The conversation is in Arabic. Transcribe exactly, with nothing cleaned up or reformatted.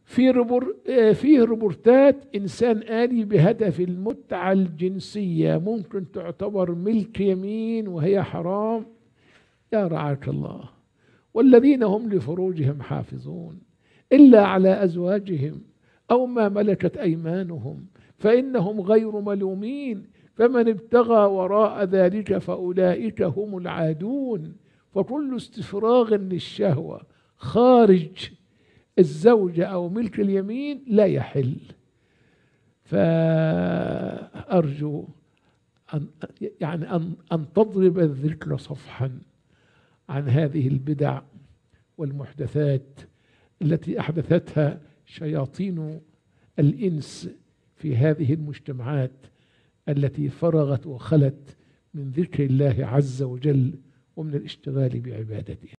في ربور فيه ريبورتات إنسان آلي بهدف المتعة الجنسية ممكن تعتبر ملك يمين وهي حرام. يا رعاك الله. والذين هم لفروجهم حافظون إلا على أزواجهم أو ما ملكت أيمانهم فإنهم غير ملومين فمن ابتغى وراء ذلك فأولئك هم العادون. فكل استفراغ للشهوة خارج الزوجة أو ملك اليمين لا يحل. فأرجو أن يعني أن أن تضرب الذكر صفحا عن هذه البدع والمحدثات التي أحدثتها شياطين الإنس في هذه المجتمعات التي فرغت وخلت من ذكر الله عز وجل ومن الاشتغال بعبادته.